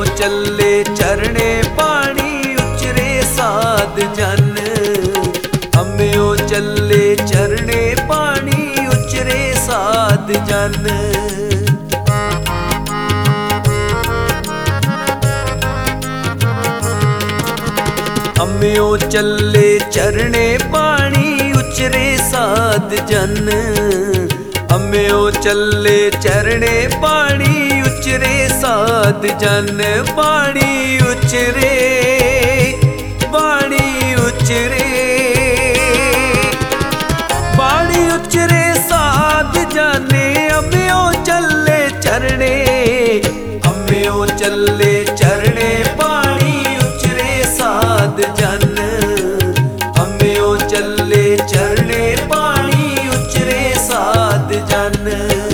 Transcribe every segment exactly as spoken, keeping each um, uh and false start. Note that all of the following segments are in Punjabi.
ਚੱਲੇ ਚਰਣੇ ਪਾਣੀ ਉਚਰੇ ਸਾਧ ਜਨ। ਅੰਮਿਓ ਚੱਲੇ ਚਰਣੇ ਪਾਣੀ ਉਚਰੇ ਸਾਧ ਜਨ। ਅੰਮਿਓ ਚੱਲੇ ਚਰਣੇ ਪਾਣੀ ਉਚਰੇ ਸਾਧ ਜਨ। ਅੰਮਿਓ ਚੱਲੇ ਚਰਣੇ ਪਾਣੀ ਉਚਰੇ ਸਾਧ ਜਨ। ਪਾਣੀ ਉਚਰੇ ਪਾਣੀ ਉਚਰੇ ਪਾਣੀ ਉਚਰੇ ਸਾਧ ਜਨ। ਅੰਮਿਓ ਚੱਲੇ ਚਰਣੇ ਅੰਮਿਓ ਚੱਲੇ ਚਰਣੇ ਪਾਣੀ ਉਚਰੇ ਸਾਧ ਜਨ। ਅੰਮਿਓ ਚੱਲੇ ਚਰਣੇ ਪਾਣੀ ਉਚਰੇ ਸਾਧ ਜਨ।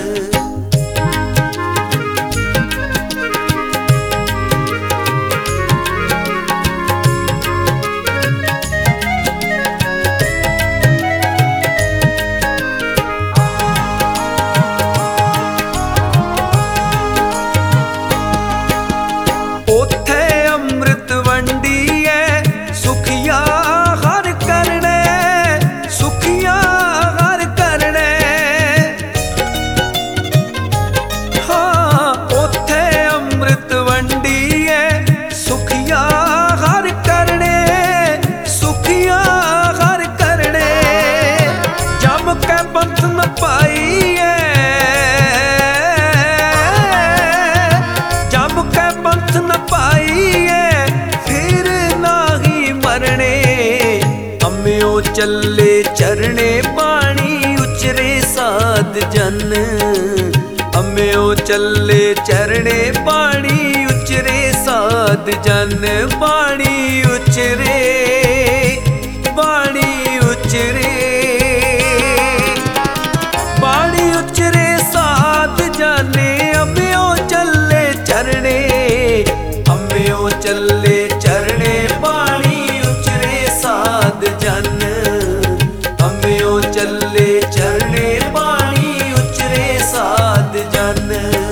ਚੱਲੇ ਚਰਣੇ ਪਾਣੀ ਉਚਰੇ ਸਾਧ ਜਨ। ਅੰਮਿਓ ਚੱਲੇ ਚਰਣੇ ਪਾਣੀ ਉਚਰੇ ਸਾਧ ਜਨ। ਪਾਣੀ ਉਚਰੇ ਪਾਣੀ ਉਚਰੇ ਪਾਣੀ ਉਚਰੇ ਸਾਧ ਜਨ। ਅੰਮਿਓ ਚੱਲੇ ਚਰਣੇ ਅੰਮਿਓ ਚੱਲੇ ਚਰਣੇ ਪਾਣੀ ਉਚਰੇ ਸਾਧ ਜਨ। ਅੰਮਿਓ ਚੱਲੇ ਚਰਣੇ ਪਾਣੀ ਉਚਰੇ ਸਾਧ ਜਨ।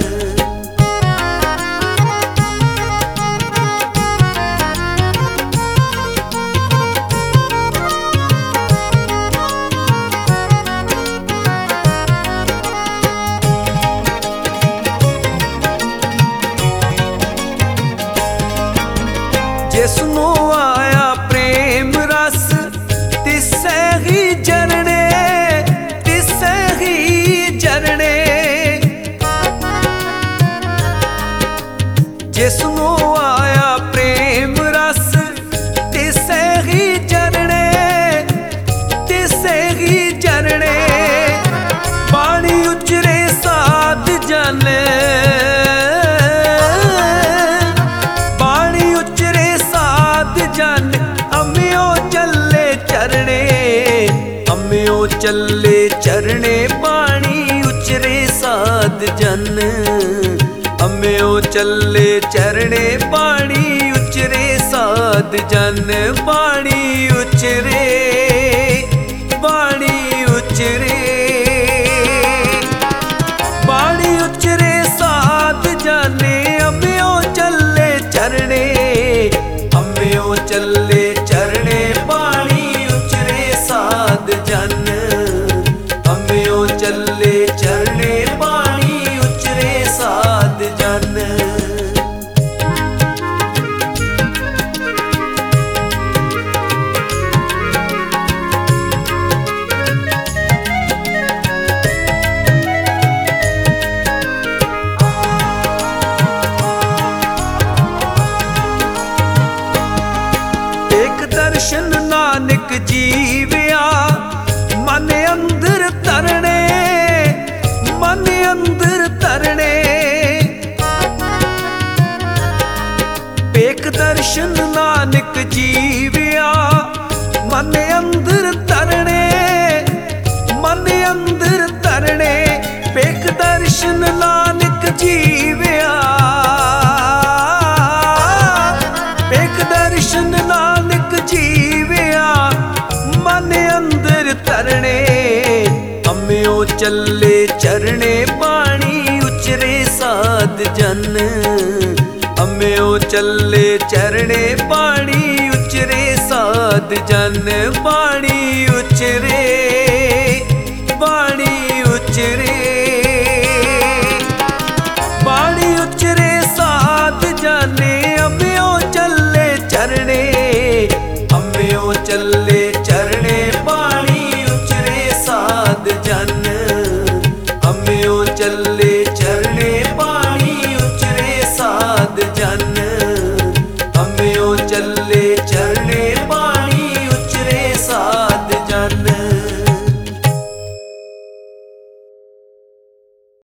ਜਿਸਨੂੰ ਆਇਆ ਪ੍ਰੇਮ ਰਸ ਤਿਸੈ ਹੀ ਜਰਣੇ ਤਿਸੈ ਹੀ ਜਰਣੇ। ਜਿਸਨੂੰ ਆਇਆ ਪ੍ਰੇਮ ਰਸ ਤਿਸੈ ਹੀ ਜਰਣੇ ਤਿਸੈ ਹੀ ਜਰਣੇ। ਪਾਣੀ ਉਚਰੇ ਸਾਧ ਜਨ ਪਾਣੀ ਉਚਰੇ ਸਾਧ ਜਨ। ਅੰਮਿਓ ਚੱਲੇ ਚਰਣੇ ਅੰਮਿਓ ਚੱਲੇ ਚਰਣੇ ਪਾਣੀ ਉਚਰੇ ਸਾਧ ਜਨ। ਅੰਮਿਓ ਚੱਲੇ ਚਰਣੇ ਪਾਣੀ ਉਚਰੇ ਸਾਧ ਜਨ। ਪਾਣੀ ਉਚਰੇ ਪਾਣੀ ਉਚਰੇ ਪਾਣੀ ਉਚਰੇ ਸਾਧ ਜਨ। ਅੰਮਿਓ ਚੱਲੇ ਚਰਣੇ ਅੰਮਿਓ ਚੱਲੇ ਚਰਣੇ ਪਾਣੀ ਉਚਰੇ ਸਾਧ ਜਨ। ਅੰਮਿਓ ਚੱਲੇ ਚਰਣੇ ਪਾਣੀ ਉਚਰੇ ਸਾਧ ਜਨ। ਦਰਸ਼ਨ ਨਾਨਕ ਜੀਵਿਆ ਮਨ ਅੰਦਰ ਤਰਣੇ ਮਨ ਅੰਦਰ ਤਰਣੇ। ਏਕ ਦਰਸ਼ਨ ਨਾਨਕ ਜੀਵਿਆ ਮਨ ਅੰਦਰ ਤਰਣੇ ਮਨ ਅੰਦਰ ਤਰਣੇ। ਏਕ ਦਰਸ਼ਨ ਨਾਨਕ ਜੀਵਿਆ ਏਕ ਦਰਸ਼ਨ ਨਾਨਕ ਜੀਵਿਆ ਮਨ ਅੰਦਰ ਤਰਣੇ। ਅੰਮਿਓ ਚੱਲੇ ਚਰਣੇ ਪਾਣੀ ਉਚਰੇ ਸਾਧ ਜਨ। ਅੰਮਿਓ ਅੰਮਿਓ ਚੱਲੇ ਚਰਣੇ ਪਾਣੀ ਉਚਰੇ ਸਾਧ ਜਨ ਪਾਣੀ ਉਚਰੇ